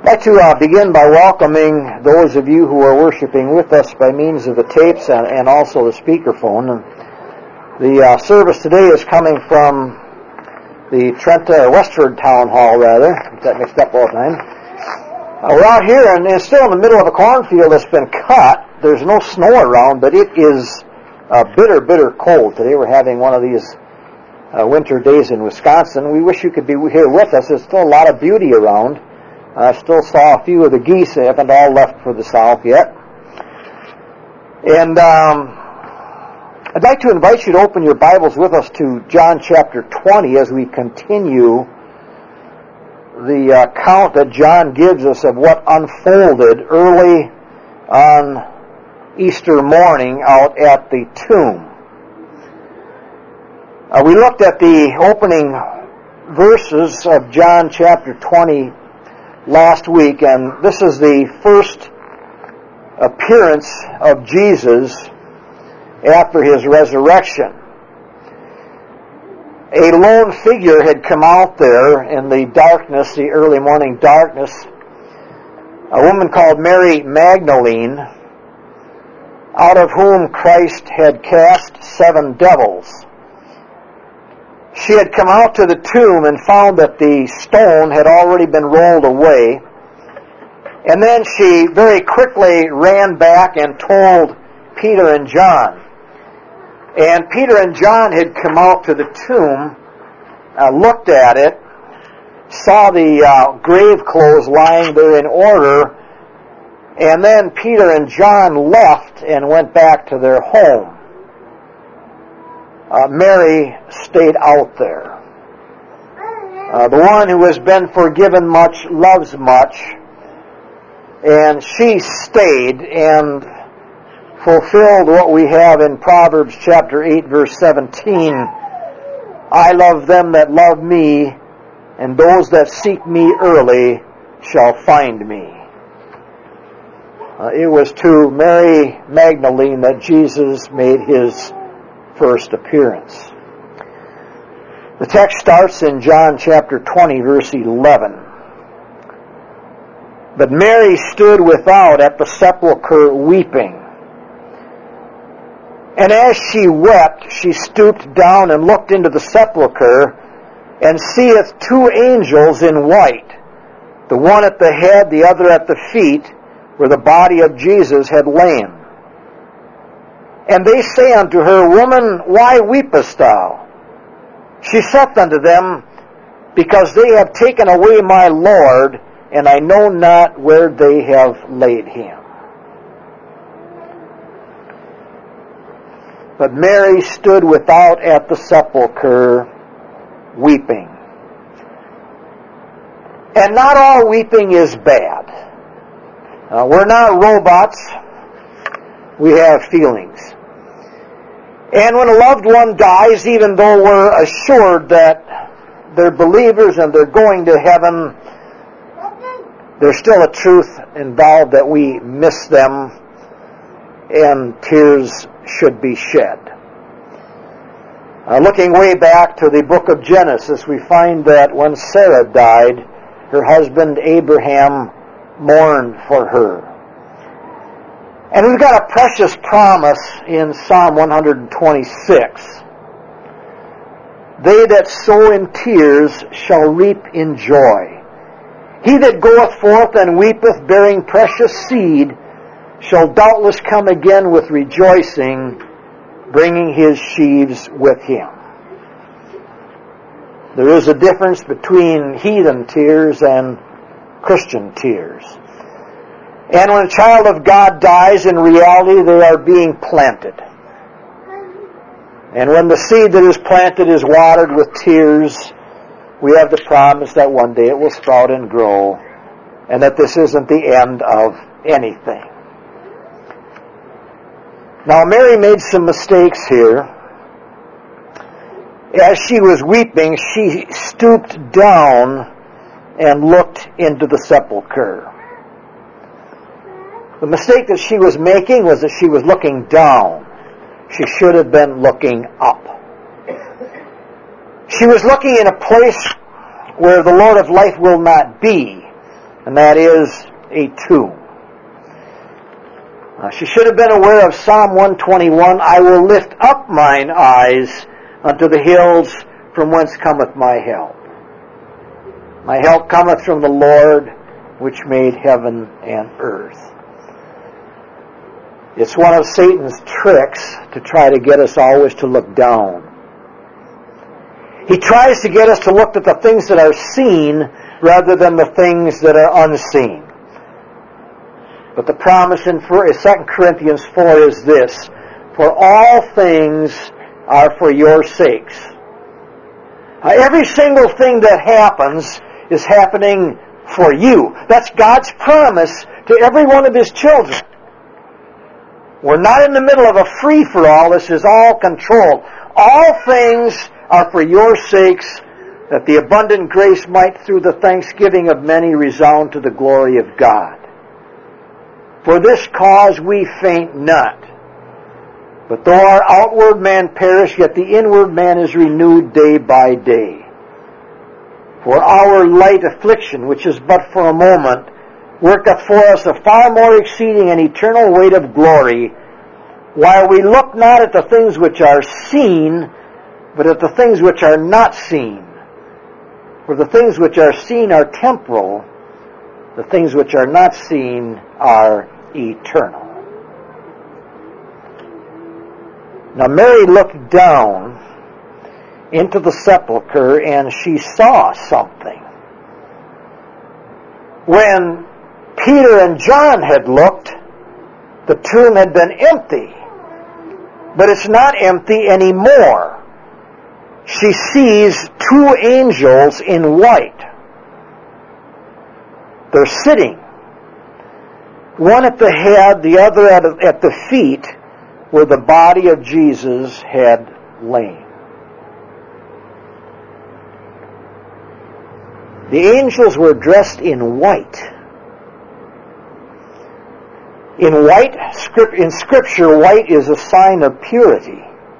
I'd like to begin by welcoming those of you who are worshiping with us by means of the tapes and also the speakerphone. The service today is coming from the Westford Town Hall, rather. Get that mixed up all the time. We're out here, and it's still in the middle of a cornfield that's been cut. There's no snow around, but it is bitter, bitter cold. Today we're having one of these winter days in Wisconsin. We wish you could be here with us. There's still a lot of beauty around. I still saw a few of the geese. They haven't all left for the south yet. And I'd like to invite you to open your Bibles with us to John chapter 20 as we continue the account that John gives us of what unfolded early on Easter morning out at the tomb. We looked at the opening verses of John chapter 20 last week, and this is the first appearance of Jesus after his resurrection. A lone figure had come out there in the darkness, the early morning darkness, a woman called Mary Magdalene, out of whom Christ had cast 7 devils. She had come out to the tomb and found that the stone had already been rolled away. And then she very quickly ran back and told Peter and John. And Peter and John had come out to the tomb, looked at it, saw the grave clothes lying there in order, and then Peter and John left and went back to their home. Mary stayed out there. The one who has been forgiven much loves much, and she stayed and fulfilled what we have in Proverbs chapter 8 verse 17. I love them that love me, and those that seek me early shall find me. It was to Mary Magdalene that Jesus made his first appearance. The text starts in John chapter 20, verse 11. But Mary stood without at the sepulchre weeping. And as she wept, she stooped down and looked into the sepulchre, and seeth 2 angels in white, the one at the head, the other at the feet, where the body of Jesus had lain. And they say unto her, Woman, why weepest thou? She saith unto them, Because they have taken away my Lord, and I know not where they have laid him. But Mary stood without at the sepulchre, weeping. And not all weeping is bad. We're not robots. We have feelings. And when a loved one dies, even though we're assured that they're believers and they're going to heaven, there's still a truth involved that we miss them, and tears should be shed. Looking way back to the book of Genesis, we find that when Sarah died, her husband Abraham mourned for her. And we've got a precious promise in Psalm 126. They that sow in tears shall reap in joy. He that goeth forth and weepeth, bearing precious seed, shall doubtless come again with rejoicing, bringing his sheaves with him. There is a difference between heathen tears and Christian tears. And when a child of God dies, in reality they are being planted. And when the seed that is planted is watered with tears, we have the promise that one day it will sprout and grow, and that this isn't the end of anything. Now, Mary made some mistakes here. As she was weeping, she stooped down and looked into the sepulchre. The mistake that she was making was that she was looking down. She should have been looking up. She was looking in a place where the Lord of life will not be. and that is a tomb. She should have been aware of Psalm 121, I will lift up mine eyes unto the hills from whence cometh my help. My help cometh from the Lord which made heaven and earth. It's one of Satan's tricks to try to get us always to look down. He tries to get us to look at the things that are seen rather than the things that are unseen. But the promise in 2 Corinthians 4 is this, for all things are for your sakes. Every single thing that happens is happening for you. That's God's promise to every one of His children. We're not in the middle of a free-for-all. This is all controlled. All things are for your sakes, that the abundant grace might through the thanksgiving of many resound to the glory of God. For this cause we faint not. But though our outward man perish, yet the inward man is renewed day by day. For our light affliction, which is but for a moment, worketh for us a far more exceeding and eternal weight of glory, while we look not at the things which are seen, but at the things which are not seen. For the things which are seen are temporal, the things which are not seen are eternal. Now Mary looked down into the sepulchre and she saw something. When Peter and John had looked, the tomb had been empty. But it's not empty anymore. She sees two angels in white. They're sitting. One at the head, the other at the feet, where the body of Jesus had lain. The angels were dressed in white. In Scripture, white is a sign of purity.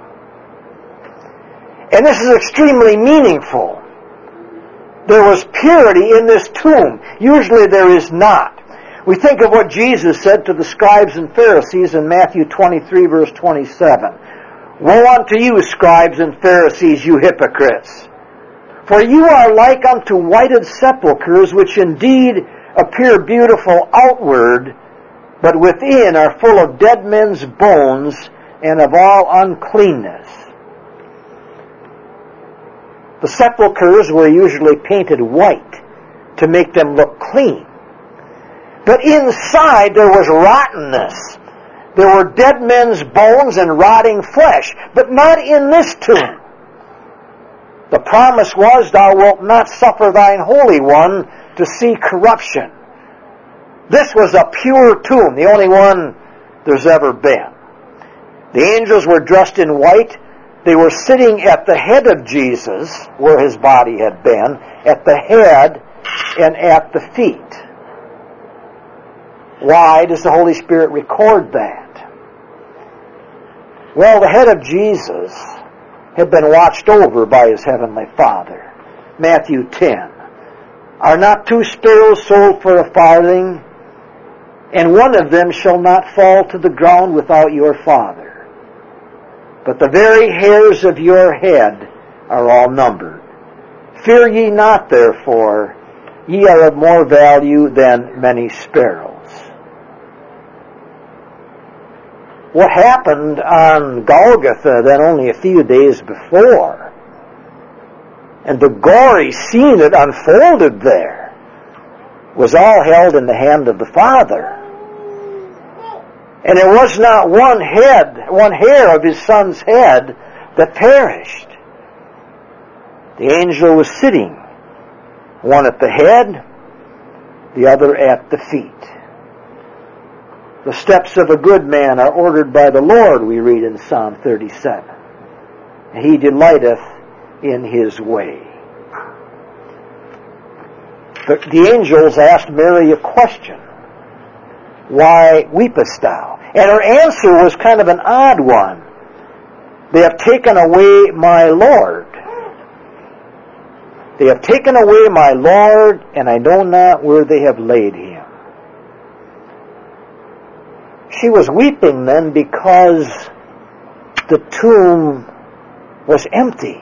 And this is extremely meaningful. There was purity in this tomb. Usually there is not. We think of what Jesus said to the scribes and Pharisees in Matthew 23, verse 27. Woe unto you, scribes and Pharisees, you hypocrites! For you are like unto whited sepulchres, which indeed appear beautiful outward, but within are full of dead men's bones and of all uncleanness. The sepulchres were usually painted white to make them look clean. But inside there was rottenness. There were dead men's bones and rotting flesh, but not in this tomb. The promise was, thou wilt not suffer thine Holy One to see corruption. This was a pure tomb, the only one there's ever been. The angels were dressed in white. They were sitting at the head of Jesus, where his body had been, at the head and at the feet. Why does the Holy Spirit record that? Well, the head of Jesus had been watched over by his heavenly Father. Matthew 10. Are not two sparrows sold for a farthing? And one of them shall not fall to the ground without your Father. But the very hairs of your head are all numbered. Fear ye not, therefore, ye are of more value than many sparrows. What happened on Golgotha then only a few days before, and the gory scene that unfolded there, was all held in the hand of the Father. And there was not one hair of his Son's head that perished. The angel was sitting, one at the head, the other at the feet. The steps of a good man are ordered by the Lord, we read in Psalm 37. He delighteth in his way. The angels asked Mary a question. Why weepest thou? And her answer was kind of an odd one. They have taken away my Lord. They have taken away my Lord, and I know not where they have laid him. She was weeping then because the tomb was empty.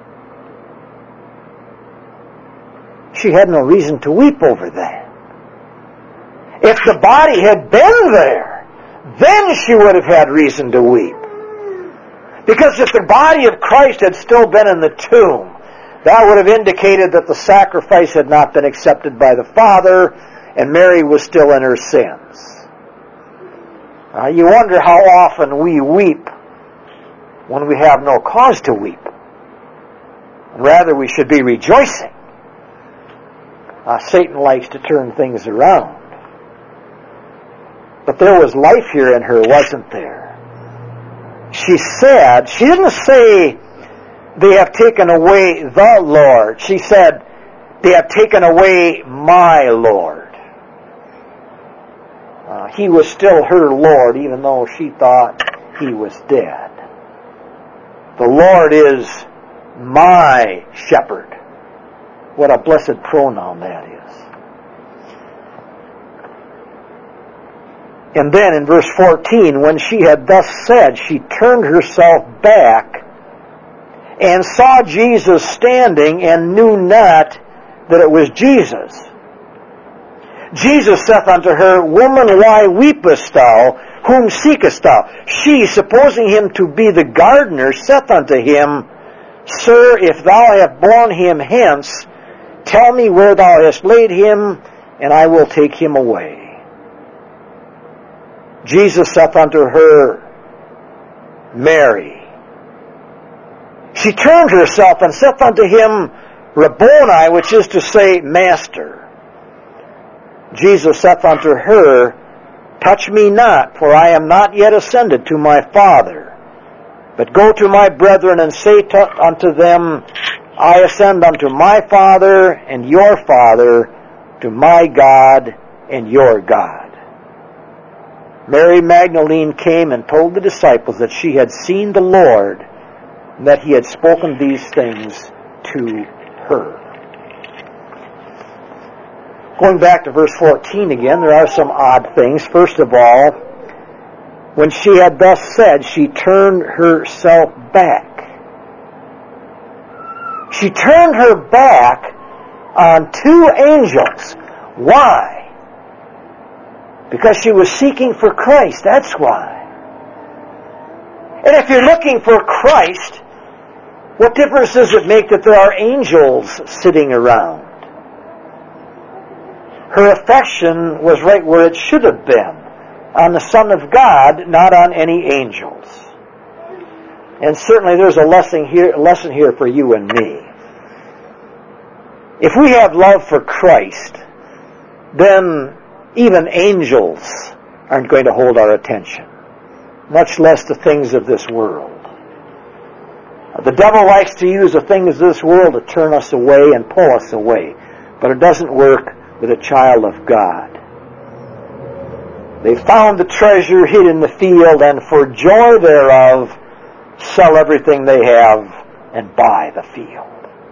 She had no reason to weep over that. If the body had been there, then she would have had reason to weep. Because if the body of Christ had still been in the tomb, that would have indicated that the sacrifice had not been accepted by the Father, and Mary was still in her sins. You wonder how often we weep when we have no cause to weep. Rather, we should be rejoicing. Satan likes to turn things around. But there was life here in her, wasn't there? She said, she didn't say, they have taken away the Lord. She said, they have taken away my Lord. He was still her Lord, even though she thought he was dead. The Lord is my shepherd. What a blessed pronoun that is. And then in verse 14, when she had thus said, she turned herself back and saw Jesus standing and knew not that it was Jesus. Jesus saith unto her, Woman, why weepest thou? Whom seekest thou? She, supposing him to be the gardener, saith unto him, Sir, if thou have borne him hence, tell me where thou hast laid him, and I will take him away. Jesus saith unto her, Mary. She turned herself and saith unto him, Rabboni, which is to say, Master. Jesus saith unto her, Touch me not, for I am not yet ascended to my Father. But go to my brethren and say unto them, I ascend unto my Father and your Father, to my God and your God. Mary Magdalene came and told the disciples that she had seen the Lord, and that he had spoken these things to her. Going back to verse 14 again, there are some odd things. First of all, when she had thus said, she turned herself back. She turned her back on two angels. Why? Because she was seeking for Christ. That's why. And if you're looking for Christ, what difference does it make that there are angels sitting around? Her affection was right where it should have been, on the Son of God, not on any angels. And certainly there's a lesson here for you and me. If we have love for Christ, then even angels aren't going to hold our attention, much less the things of this world. The devil likes to use the things of this world to turn us away and pull us away, but it doesn't work with a child of God. They found the treasure hid in the field, and for joy thereof sell everything they have and buy the field.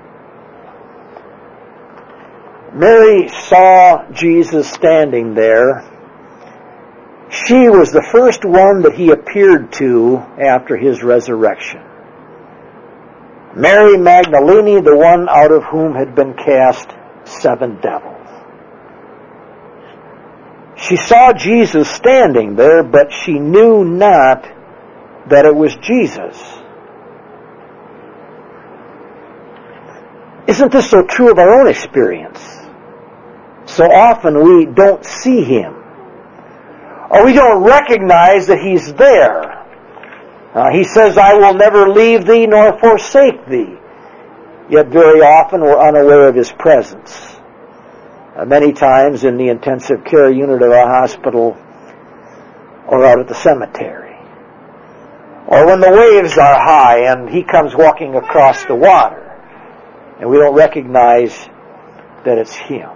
Mary saw Jesus standing there. She was the first one that he appeared to after his resurrection. Mary Magdalene, the one out of whom had been cast 7 devils. She saw Jesus standing there, but she knew not that it was Jesus. Isn't this so true of our own experience? So often we don't see him, or we don't recognize that he's there. He says, I will never leave thee nor forsake thee. Yet very often we're unaware of his presence. Many times in the intensive care unit of a hospital, or out at the cemetery. Or when the waves are high and he comes walking across the water, and we don't recognize that it's him.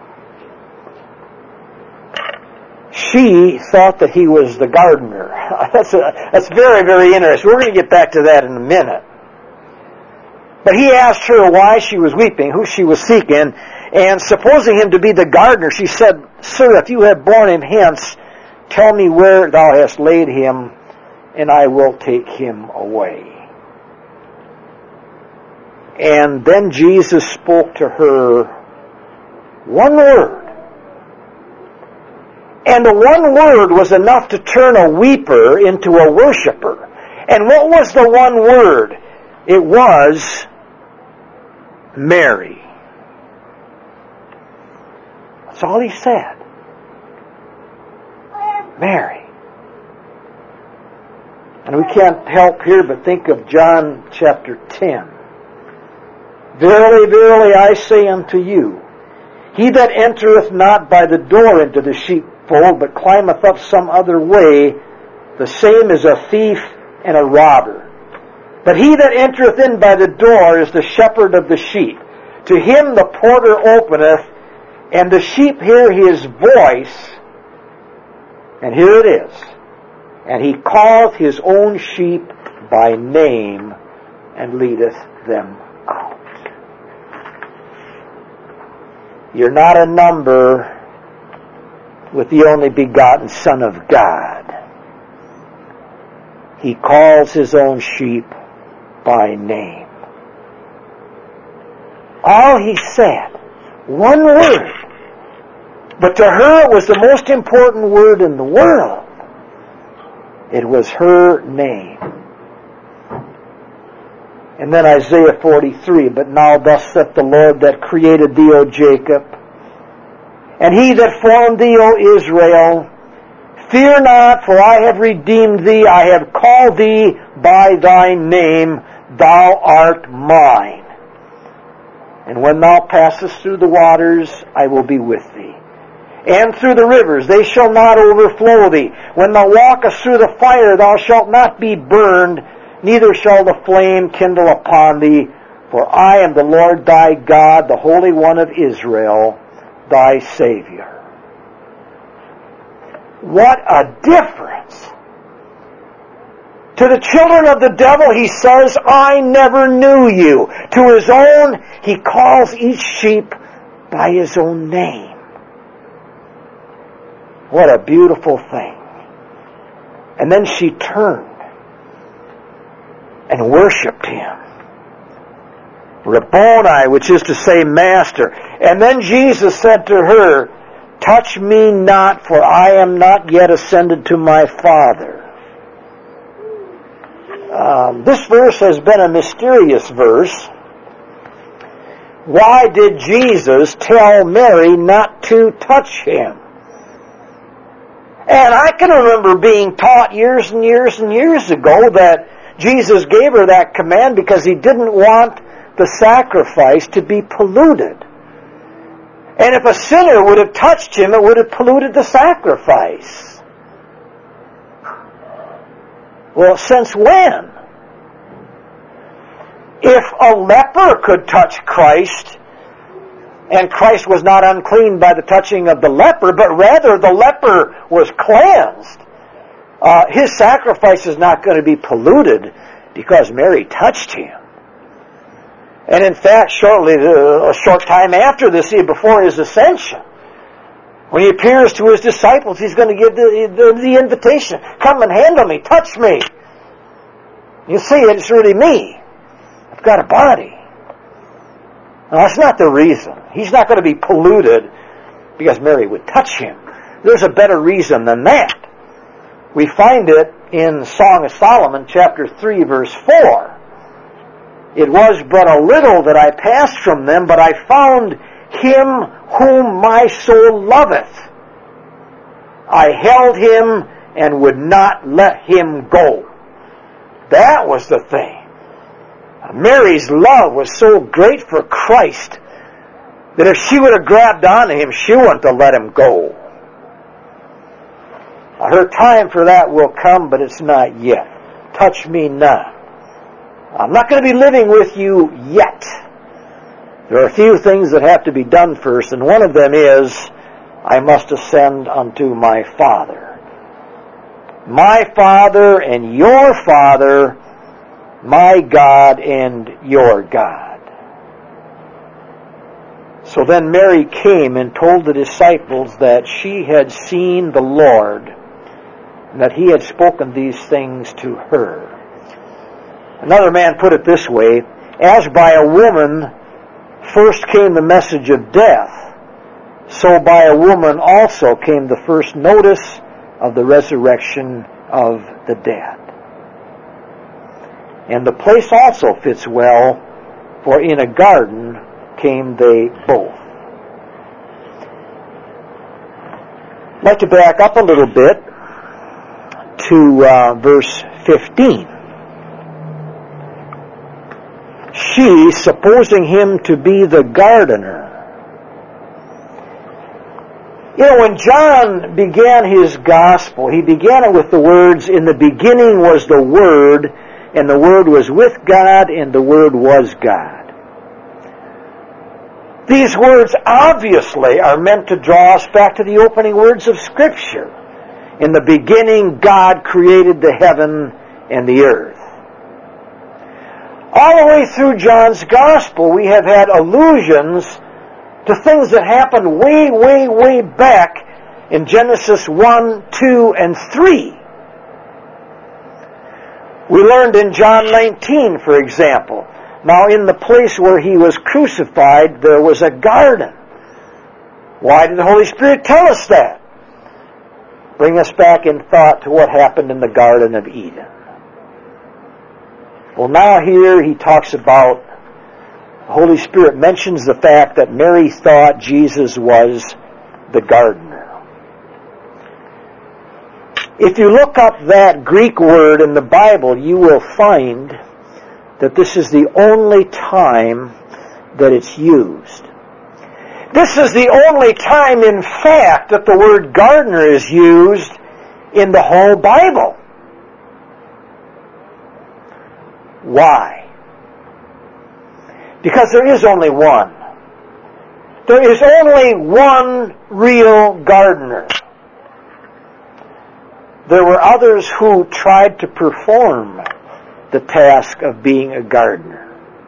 She thought that he was the gardener. That's very, very interesting. We're going to get back to that in a minute. But he asked her why she was weeping, who she was seeking, and supposing him to be the gardener, she said, Sir, if you have borne him hence, tell me where thou hast laid him, and I will take him away. And then Jesus spoke to her one word. And the one word was enough to turn a weeper into a worshiper. And what was the one word? It was Mary. That's all he said. Mary. And we can't help here but think of John chapter 10. Verily, verily, I say unto you, he that entereth not by the door into the sheepfold, but climbeth up some other way, the same is a thief and a robber. But he that entereth in by the door is the shepherd of the sheep. To him the porter openeth, and the sheep hear his voice, and here it is, and he calleth his own sheep by name, and leadeth them out. You're not a number with the only begotten Son of God. He calls his own sheep by name. All he said, one word. But to her it was the most important word in the world. It was her name. And then Isaiah 43, but now thus saith the Lord that created thee, O Jacob, and he that formed thee, O Israel, fear not, for I have redeemed thee, I have called thee by thy name, thou art mine. And when thou passest through the waters, I will be with thee. And through the rivers, they shall not overflow thee. When thou walkest through the fire, thou shalt not be burned, neither shall the flame kindle upon thee. For I am the Lord thy God, the Holy One of Israel, thy Savior. What a difference! To the children of the devil, he says, I never knew you. To his own, he calls each sheep by his own name. What a beautiful thing. And then she turned and worshipped him. Rabboni, which is to say, Master. And then Jesus said to her, touch me not, for I am not yet ascended to my Father. This verse has been a mysterious verse. Why did Jesus tell Mary not to touch him? And I can remember being taught years and years and years ago that Jesus gave her that command because he didn't want the sacrifice to be polluted. And if a sinner would have touched him, it would have polluted the sacrifice. Well, since when? If a leper could touch Christ, and Christ was not unclean by the touching of the leper, but rather the leper was cleansed, his sacrifice is not going to be polluted because Mary touched him. And in fact, shortly, a short time after this, before his ascension, when he appears to his disciples, he's going to give the invitation. Come and handle me, touch me. You see, it's really me. I've got a body. Now, that's not the reason. He's not going to be polluted because Mary would touch him. There's a better reason than that. We find it in Song of Solomon, chapter 3, verse 4. It was but a little that I passed from them, but I found him whom my soul loveth. I held him and would not let him go. That was the thing. Mary's love was so great for Christ that if she would have grabbed onto him, she wouldn't have let him go. Her time for that will come, but it's not yet. Touch me not. I'm not going to be living with you yet. There are a few things that have to be done first, and one of them is, I must ascend unto my Father. My Father and your Father my God and your God. So then Mary came and told the disciples that she had seen the Lord, and that he had spoken these things to her. Another man put it this way: as by a woman first came the message of death, so by a woman also came the first notice of the resurrection of the dead. And the place also fits well, for in a garden came they both. I'd like to back up a little bit to verse 15. She, supposing him to be the gardener. You know, when John began his gospel, he began it with the words, "In the beginning was the Word, and the Word was with God, and the Word was God." These words obviously are meant to draw us back to the opening words of Scripture. In the beginning, God created the heaven and the earth. All the way through John's Gospel, we have had allusions to things that happened way, way, way back in Genesis 1, 2, and 3. We learned in John 19, for example, now in the place where he was crucified, there was a garden. Why did the Holy Spirit tell us that? Bring us back in thought to what happened in the Garden of Eden. Well, now here he talks about, the Holy Spirit mentions the fact that Mary thought Jesus was the gardener. If you look up that Greek word in the Bible, you will find that this is the only time that it's used. This is the only time, in fact, that the word gardener is used in the whole Bible. Why? Because there is only one. There is only one real gardener. There were others who tried to perform the task of being a gardener.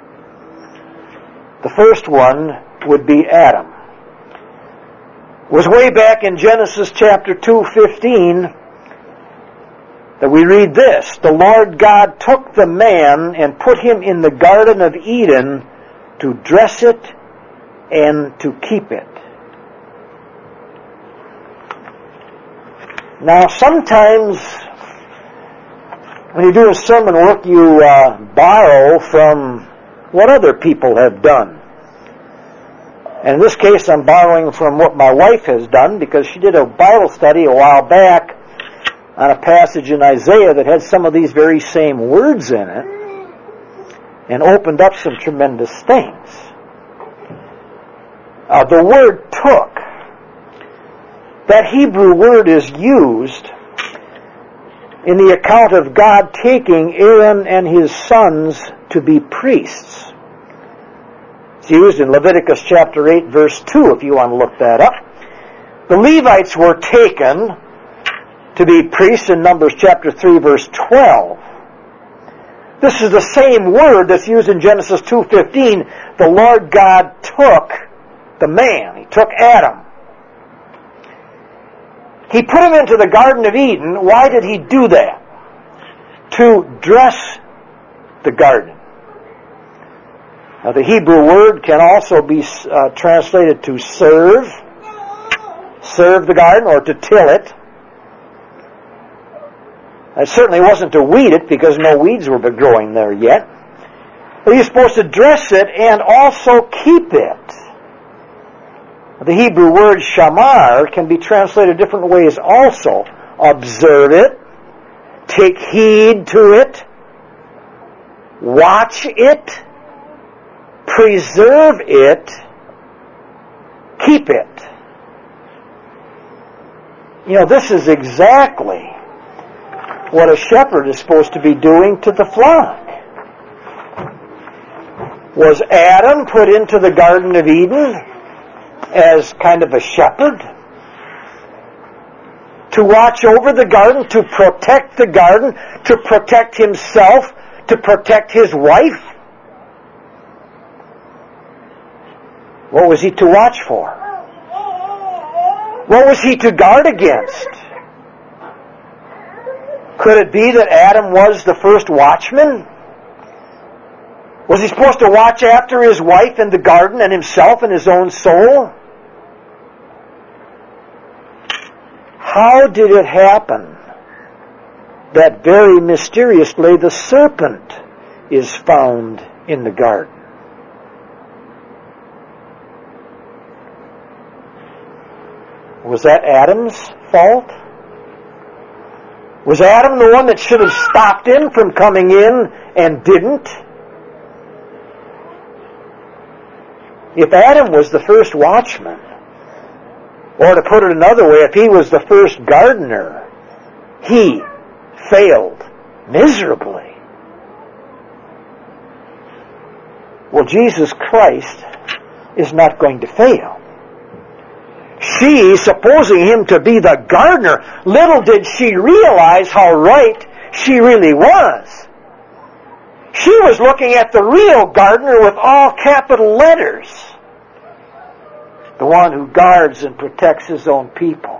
The first one would be Adam. It was way back in Genesis chapter 2:15 that we read this: "The Lord God took the man and put him in the Garden of Eden to dress it and to keep it." Now, sometimes when you do a sermon work, you borrow from what other people have done. And in this case, I'm borrowing from what my wife has done, because she did a Bible study a while back on a passage in Isaiah that had some of these very same words in it, and opened up some tremendous things. The word took, that Hebrew word is used in the account of God taking Aaron and his sons to be priests. It's used in Leviticus chapter 8, verse 2, if you want to look that up. The Levites were taken to be priests in Numbers chapter 3, verse 12. This is the same word that's used in Genesis 2:15. The Lord God took the man. He took Adam. He put him into the Garden of Eden. Why did he do that? To dress the garden. Now, the Hebrew word can also be translated to serve the garden, or to till it. It certainly wasn't to weed it, because no weeds were growing there yet. But he's supposed to dress it and also keep it. The Hebrew word shamar can be translated different ways also. Observe it, take heed to it, watch it, preserve it, keep it. You know, this is exactly what a shepherd is supposed to be doing to the flock. Was Adam put into the Garden of Eden as kind of a shepherd? To watch over the garden, to protect the garden, to protect himself, to protect his wife? What was he to watch for? What was he to guard against? Could it be that Adam was the first watchman? Was he supposed to watch after his wife in the garden and himself and his own soul? How did it happen that very mysteriously the serpent is found in the garden? Was that Adam's fault? Was Adam the one that should have stopped him from coming in and didn't? If Adam was the first watchman, or to put it another way, if he was the first gardener, he failed miserably. Well, Jesus Christ is not going to fail. She, supposing him to be the gardener, little did she realize how right she really was. She was looking at the real gardener with all capital letters. The one who guards and protects his own people.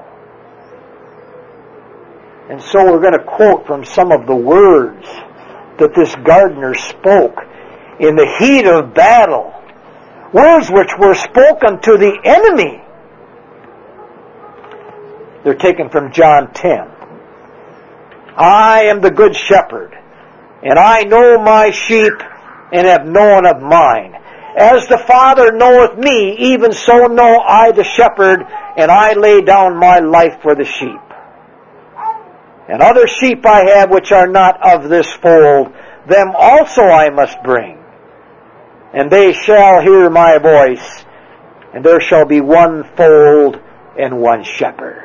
And so we're going to quote from some of the words that this gardener spoke in the heat of battle. Words which were spoken to the enemy. They're taken from John 10. I am the good shepherd, and I know my sheep, and have known of mine. As the Father knoweth me, even so know I the shepherd, and I lay down my life for the sheep. And other sheep I have which are not of this fold, them also I must bring. And they shall hear my voice, and there shall be one fold and one shepherd.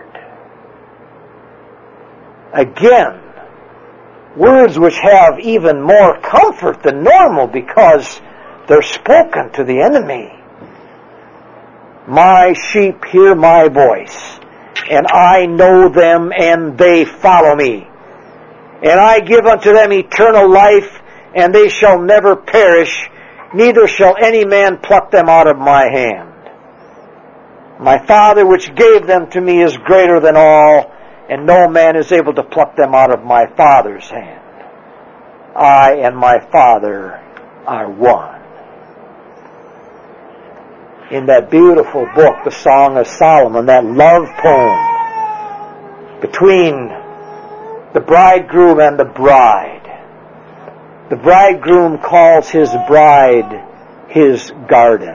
Again, words which have even more comfort than normal because they're spoken to the enemy. My sheep hear my voice, and I know them, and they follow me. And I give unto them eternal life, and they shall never perish, neither shall any man pluck them out of my hand. My Father which gave them to me is greater than all, and no man is able to pluck them out of my Father's hand. I and my Father are one. In that beautiful book, the Song of Solomon, that love poem between the bridegroom and the bride, the bridegroom calls his bride his garden.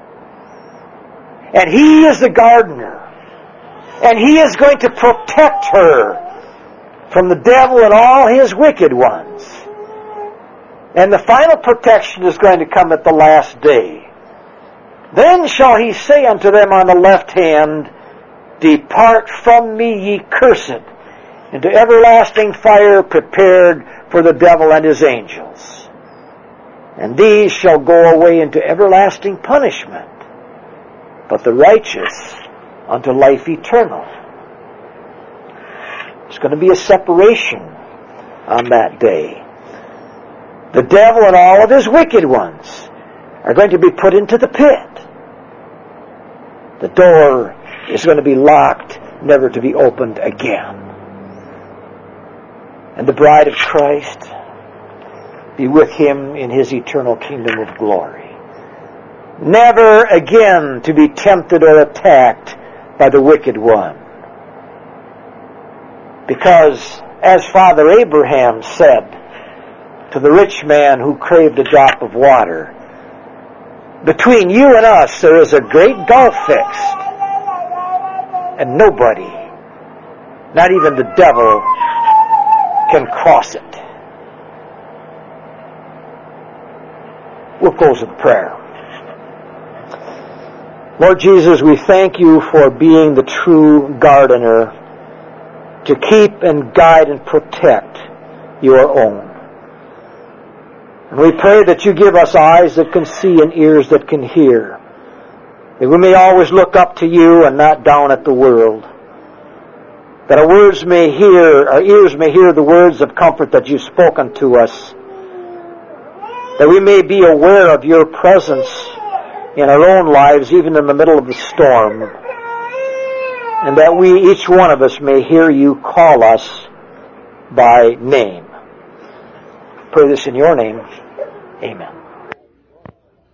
And he is the gardener. And he is going to protect her from the devil and all his wicked ones. And the final protection is going to come at the last day. Then shall he say unto them on the left hand, Depart from me, ye cursed, into everlasting fire prepared for the devil and his angels. And these shall go away into everlasting punishment, but the righteous unto life eternal. There's going to be a separation on that day. The devil and all of his wicked ones are going to be put into the pit. The door is going to be locked, never to be opened again. And the bride of Christ be with him in his eternal kingdom of glory. Never again to be tempted or attacked by the wicked one. Because, as Father Abraham said to the rich man who craved a drop of water, between you and us there is a great gulf fixed, and nobody, not even the devil, can cross it. We'll close with prayer. Lord Jesus, we thank you for being the true gardener to keep and guide and protect your own. And we pray that you give us eyes that can see and ears that can hear, that we may always look up to you and not down at the world, that our ears may hear the words of comfort that you've spoken to us, that we may be aware of your presence in our own lives, even in the middle of the storm, and that we, each one of us, may hear you call us by name. Pray this in your name. Amen.